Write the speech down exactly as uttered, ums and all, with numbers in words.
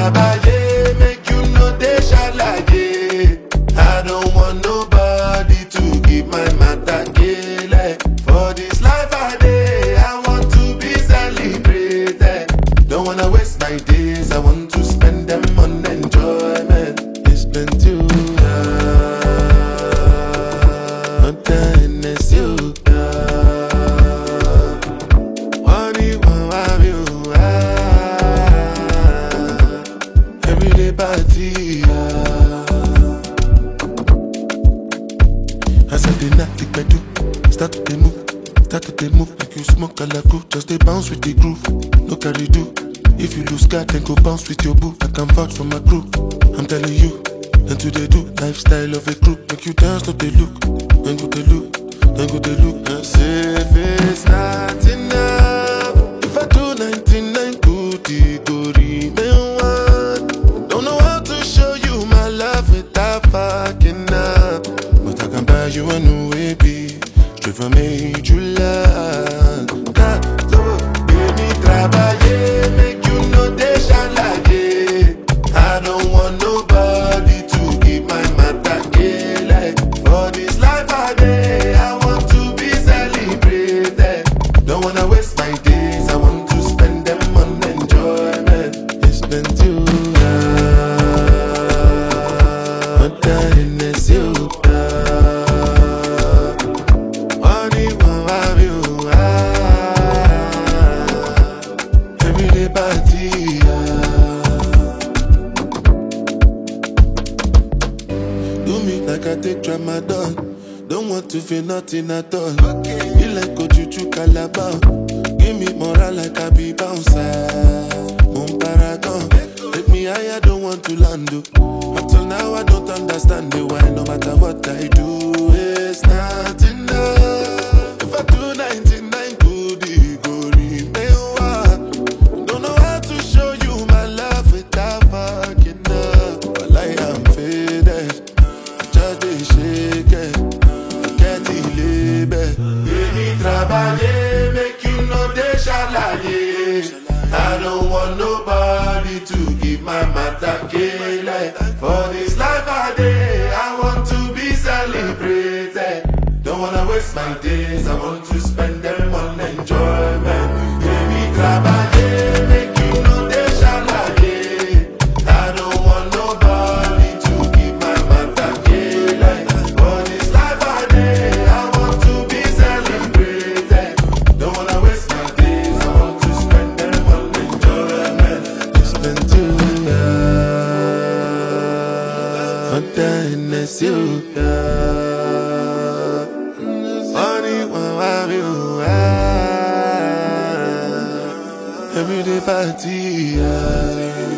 trabaye, make you know they shalaye. I don't want nobody to give my matter kele. For this life I day, I want to be celebrated. Don't wanna waste my days, I want to spend them on enjoyment. It's been too long, but then it's you. Money won't have you. Everyday party. As I did not think I do, start to move, start to move like you smoke a lago. Just they bounce with the groove, no carry do. If you lose God, then go bounce with your boo. I can vouch for my crew, I'm telling you. Then to they do, lifestyle of a crew. Make you dance to the look, then go they look, then go they look. And say if it's not enough, if I do ninety-nine good, it go remain one. Don't know how to show you my love without fucking up. But I can buy you a new A B, straight from major land. God, so baby, trabaye, make you know they shalaye. I don't want nobody to give my matter kele. For this life I day, I want to be celebrated. Don't wanna waste my days, I want to spend them on enjoyment. It's been too long, but then it's you. Money won't have you. Everyday party. Do me like I take Tramadol. Don't want to feel nothing at all. Be like Ojuju Calabar. Give me moral like I be bouncer. Mon paragon. Take me higher, don't want to land. oh. Up till now I don't understand the why. No matter what I do, it's not enough. If I do ninety-nine good, it go remain one. Don't know how to show you my love without fucking up. But I am faded, just they shake it. Get it label. Baby, trabaye, make you know they shalaye. I don't want nobody to give my matter kele. For this life I day, I want to be celebrated. Don't wanna waste my days, I want to spend them on enjoyment. Baby, trabaye, make you know they shalaye. I don't want nobody to give my matter kele. For this life I day, I want to be celebrated. Don't wanna waste my days, I want to spend them on enjoyment. It's been too long, but then it's you. Money won't have you. Everyday party.